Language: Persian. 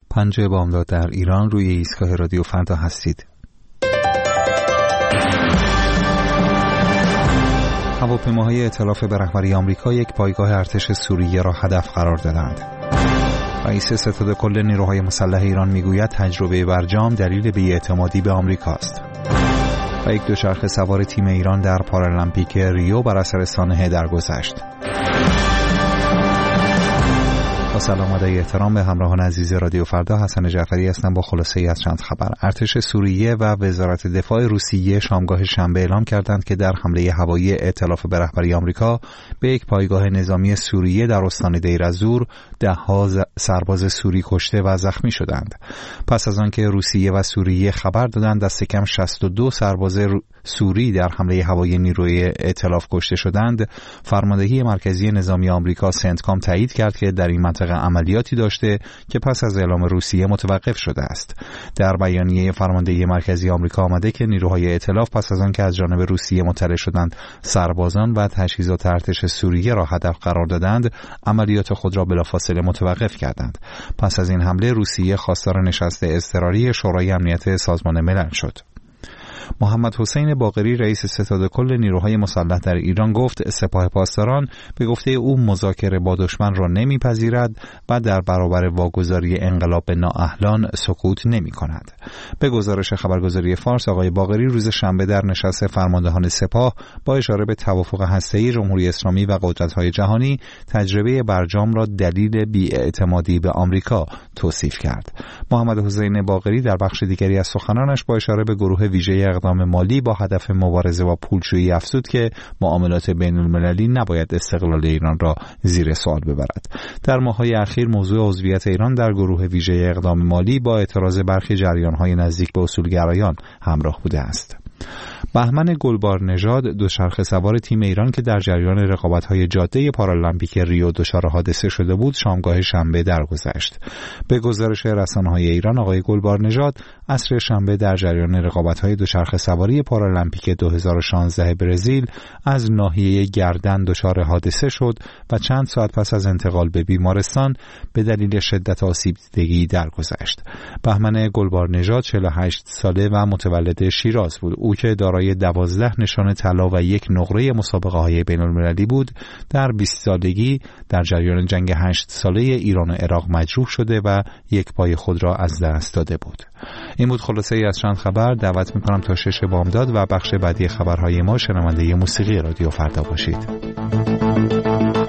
پنجه بامداد در ایران، روی ایستگاه رادیو فردا هستید. هواپیماهای ائتلاف به رهبری آمریکا یک پایگاه ارتش سوریه را هدف قرار دادند. رئیس ستاد کل نیروهای مسلح ایران میگوید تجربه برجام دلیل بی‌اعتمادی به آمریکاست. و یک دوچرخه سوار تیم ایران در پارالمپیک ریو بر اثر سانحه درگذشت. با سلام و احترام به همراهان عزیز رادیو فردا، حسن جعفری هستم با خلاصه‌ای از چند خبر. ارتش سوریه و وزارت دفاع روسیه شامگاه شنبه اعلام کردند که در حمله هوایی ائتلاف به رهبری آمریکا به یک پایگاه نظامی سوریه در استان دیر از-زور ده‌ها سرباز سوری کشته و زخمی شدند. پس از آنکه روسیه و سوریه خبر دادند دست کم 62 سرباز سوری در حمله هوایی نیروی ائتلاف کشته شدند، فرماندهی مرکزی نظامی آمریکا سنتکام تایید کرد که در این منطقه عملیاتی داشته که پس از اعلام روسیه متوقف شده است. در بیانیه فرماندهی مرکزی آمریکا آمده که نیروهای ائتلاف پس از آنکه از جانب روسیه مطلع شدند سربازان و تجهیزات ارتش سوریه را هدف قرار دادند، عملیات خود را بلافاصله متوقف کردند. پس از این حمله روسیه خواستار نشست اضطراری شورای امنیت سازمان ملل شد. محمد حسین باقری رئیس ستاد کل نیروهای مسلح در ایران گفت سپاه پاسداران به گفته او مذاکره با دشمن را نمیپذیرد و در برابر واگذاری انقلاب به نااهلان سکوت نمی کند. به گزارش خبرگزاری فارس، آقای باقری روز شنبه در نشست فرماندهان سپاه با اشاره به توافق هسته‌ای جمهوری اسلامی و قدرت‌های جهانی تجربه برجام را دلیل بی‌اعتمادی به آمریکا توصیف کرد. محمد حسین باقری در بخش دیگری از سخنانش با اشاره به گروه ویژه اقدام مالی با هدف مبارزه با پولشویی افزود که معاملات بین‌المللی نباید استقلال ایران را زیر سوال ببرد. در ماه‌های اخیر موضوع عضویت ایران در گروه ویژه اقدام مالی با اعتراض برخی جریان‌های نزدیک به اصولگرایان همراه بوده است. بهمن گلبار نژاد دوچرخه سوار تیم ایران که در جریان رقابت‌های جاده پارالمپیک ریو دچار حادثه شده بود شامگاه شنبه درگذشت. به گزارش رسانه‌های ایران، آقای گلبار نژاد عصر شنبه در جریان رقابت‌های دوچرخه سواری پارالمپیک 2016 برزیل از ناحیه گردن دچار حادثه شد و چند ساعت پس از انتقال به بیمارستان به دلیل شدت آسیب دیدگی درگذشت. بهمن گلبار نژاد 48 ساله و متولد شیراز بود. او که دارای 12 نشان طلا و یک نقره مسابقه‌های بین‌المللی بود، در 20 سالگی در جریان جنگ 8 ساله ایران و عراق مجروح شده و یک پای خود را از دست داده بود. این بود خلاصه‌ای از چند خبر. دعوت می‌کنم تا 6 بامداد و بخش بعدی خبرهای ما شنونده موسیقی رادیو فردا باشید.